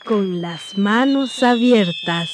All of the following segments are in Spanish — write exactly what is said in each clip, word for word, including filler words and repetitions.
con las manos abiertas.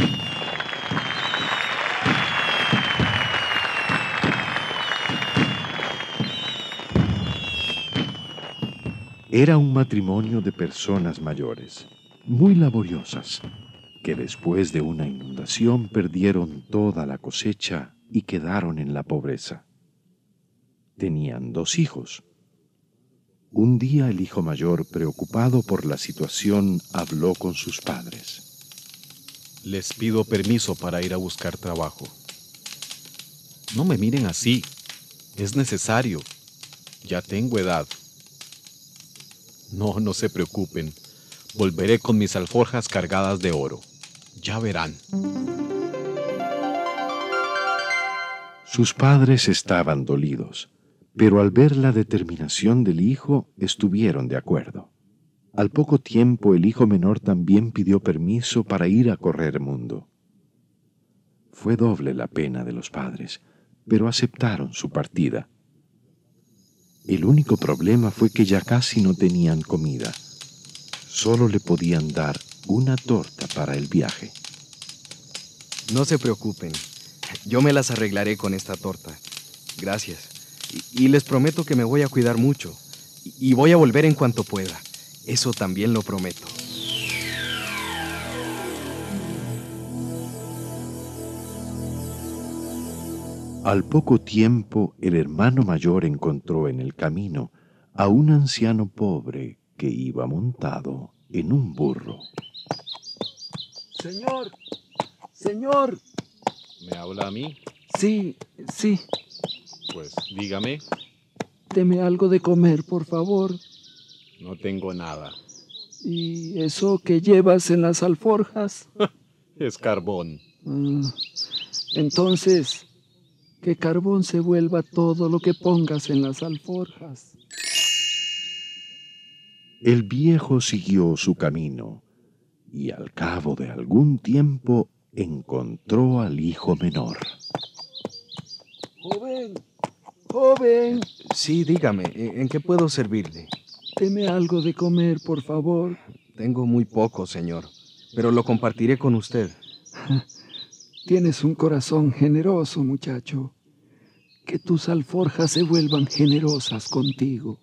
Era un matrimonio de personas mayores, muy laboriosas, que después de una inundación perdieron toda la cosecha y quedaron en la pobreza. Tenían dos hijos. Un día el hijo mayor, preocupado por la situación, habló con sus padres. Les pido permiso para ir a buscar trabajo. No me miren así. Es necesario. Ya tengo edad. No, no se preocupen. Volveré con mis alforjas cargadas de oro. Ya verán. Sus padres estaban dolidos, pero al ver la determinación del hijo, estuvieron de acuerdo. Al poco tiempo, el hijo menor también pidió permiso para ir a correr mundo. Fue doble la pena de los padres, pero aceptaron su partida. El único problema fue que ya casi no tenían comida. Solo le podían dar una torta para el viaje. No se preocupen. Yo me las arreglaré con esta torta. Gracias. Y, y les prometo que me voy a cuidar mucho. Y, y voy a volver en cuanto pueda. Eso también lo prometo. Al poco tiempo, el hermano mayor encontró en el camino a un anciano pobre que iba montado en un burro. Señor, señor. ¿Me habla a mí? Sí, sí. Pues dígame. Deme algo de comer, por favor. No tengo nada. ¿Y eso que llevas en las alforjas? Es carbón. Ah, entonces, que carbón se vuelva todo lo que pongas en las alforjas. El viejo siguió su camino y al cabo de algún tiempo encontró al hijo menor. Joven, joven. Sí, dígame, ¿en qué puedo servirle? Deme algo de comer, por favor. Tengo muy poco, señor, pero lo compartiré con usted. Tienes un corazón generoso, muchacho. Que tus alforjas se vuelvan generosas contigo.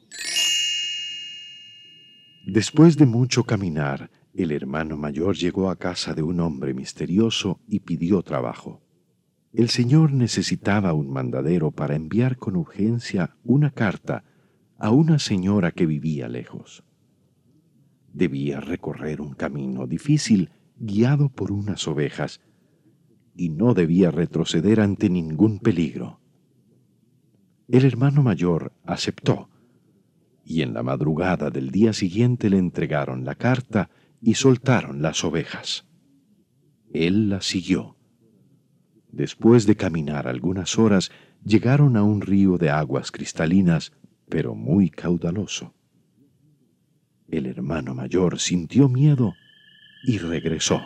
Después de mucho caminar, el hermano mayor llegó a casa de un hombre misterioso y pidió trabajo. El señor necesitaba un mandadero para enviar con urgencia una carta a una señora que vivía lejos. Debía recorrer un camino difícil guiado por unas ovejas y no debía retroceder ante ningún peligro. El hermano mayor aceptó y en la madrugada del día siguiente le entregaron la carta y soltaron las ovejas. Él la siguió. Después de caminar algunas horas, llegaron a un río de aguas cristalinas, pero muy caudaloso. El hermano mayor sintió miedo y regresó.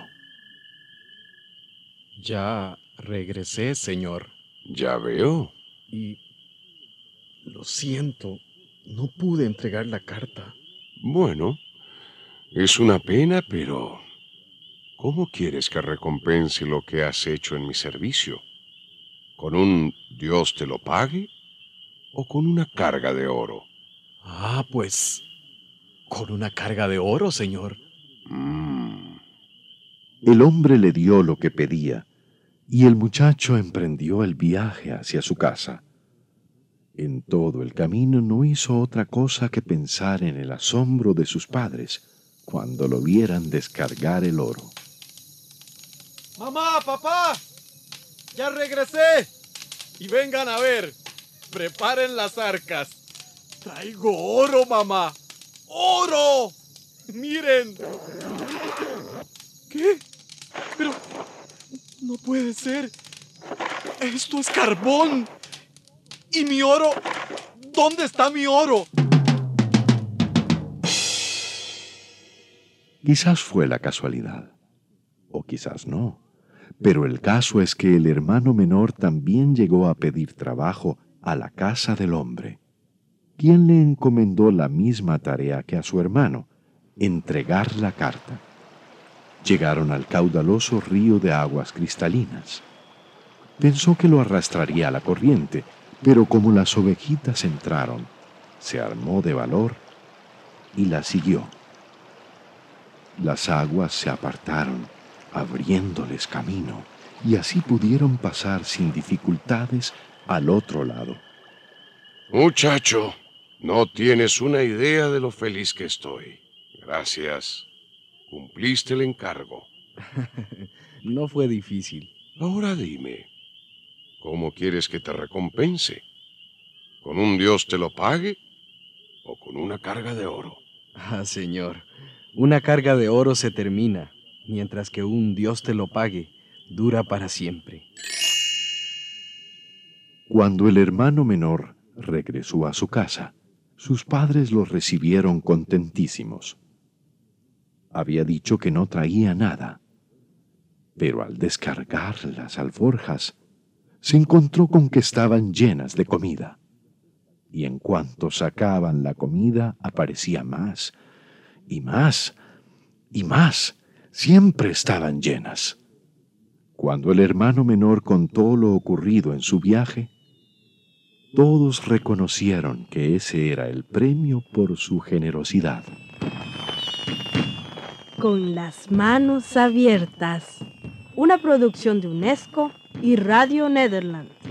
Ya regresé, señor. Ya veo. Y lo siento, no pude entregar la carta. Bueno, es una pena, pero ¿cómo quieres que recompense lo que has hecho en mi servicio? ¿Con un Dios te lo pague o con una carga de oro? Ah, pues, con una carga de oro, señor. Mm. El hombre le dio lo que pedía, y el muchacho emprendió el viaje hacia su casa. En todo el camino no hizo otra cosa que pensar en el asombro de sus padres cuando lo vieran descargar el oro. ¡Mamá, papá! ¡Ya regresé! Y vengan a ver, preparen las arcas. ¡Traigo oro, mamá! ¡Oro! ¡Miren! ¿Qué? Pero no puede ser. Esto es carbón. ¿Y mi oro? ¿Dónde está mi oro? Quizás fue la casualidad, o quizás no, pero el caso es que el hermano menor también llegó a pedir trabajo a la casa del hombre, quien le encomendó la misma tarea que a su hermano, entregar la carta. Llegaron al caudaloso río de aguas cristalinas. Pensó que lo arrastraría a la corriente, pero como las ovejitas entraron, se armó de valor y la siguió. Las aguas se apartaron, abriéndoles camino, y así pudieron pasar sin dificultades al otro lado. Muchacho, no tienes una idea de lo feliz que estoy. Gracias. Cumpliste el encargo. No fue difícil. Ahora dime, ¿cómo quieres que te recompense? ¿Con un Dios te lo pague o con una carga de oro? Ah, señor, una carga de oro se termina, mientras que un Dios te lo pague dura para siempre. Cuando el hermano menor regresó a su casa, sus padres lo recibieron contentísimos. Había dicho que no traía nada, pero al descargar las alforjas, se encontró con que estaban llenas de comida. Y en cuanto sacaban la comida, aparecía más, y más, y más. Siempre estaban llenas. Cuando el hermano menor contó lo ocurrido en su viaje, todos reconocieron que ese era el premio por su generosidad. Con las manos abiertas. Una producción de UNESCO y Radio Nederland.